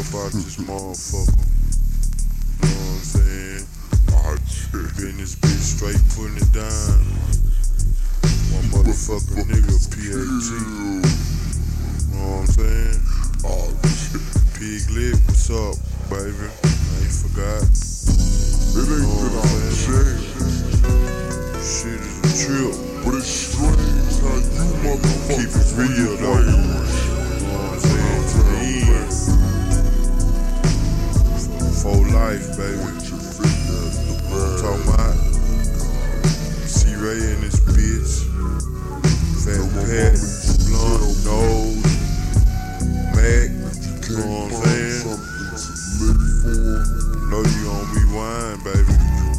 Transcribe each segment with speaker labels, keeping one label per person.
Speaker 1: about this motherfucker. You know what I'm saying? Been this bitch straight putting it down. My motherfucking nigga PAT. You know what I'm saying? Pig Lit, what's up, baby? I ain't forgot.
Speaker 2: It ain't been our shame.
Speaker 1: Shit is a trip.
Speaker 2: But it's strange how you motherfuckers
Speaker 1: Keep it real though. You know what I'm saying? To the end. For life, baby. Talking about C-Ray and this bitch. Fat Pat, Blunt, Nose, Mac. You know what I'm saying? Know you gon' be wine, baby.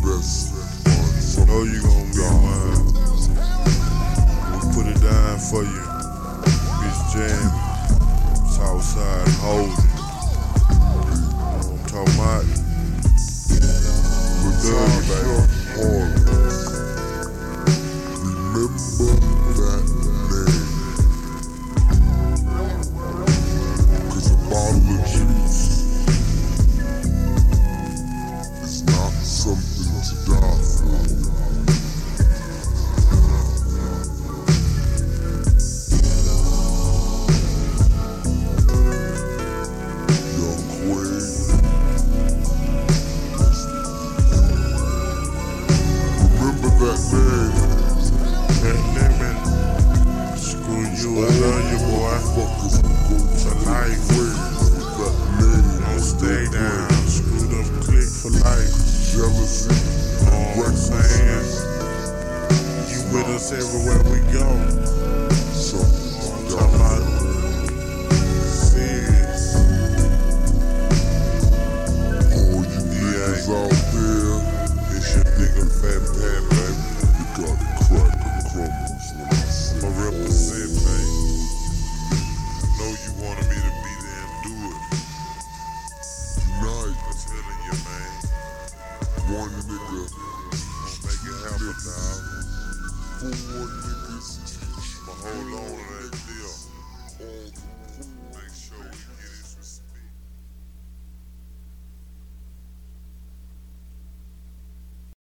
Speaker 1: Know you gon' be wine. We put it down for you. Bitch jamming. Southside holding. You know what I'm talking about? Love you, baby.
Speaker 2: Remember that name. Cause a bottle of juice is not something to die for.
Speaker 1: Screw you, I love you, boy. For life. Don't stay down. Screwed up click for life.
Speaker 2: Jealousy.
Speaker 1: You know what I'm saying? You with us everywhere we go. I'm talking about serious.
Speaker 2: All you niggas out there,
Speaker 1: it's your nigga Fat Pat, baby.
Speaker 2: You gotta crack and crumbles when I say
Speaker 1: I'ma represent, baby. I know you wanted me to be there and do it.
Speaker 2: Unite.
Speaker 1: I'm telling you, man.
Speaker 2: One nigga.
Speaker 1: Make it happen, dog.
Speaker 2: 4 niggas.
Speaker 1: But hold on to that.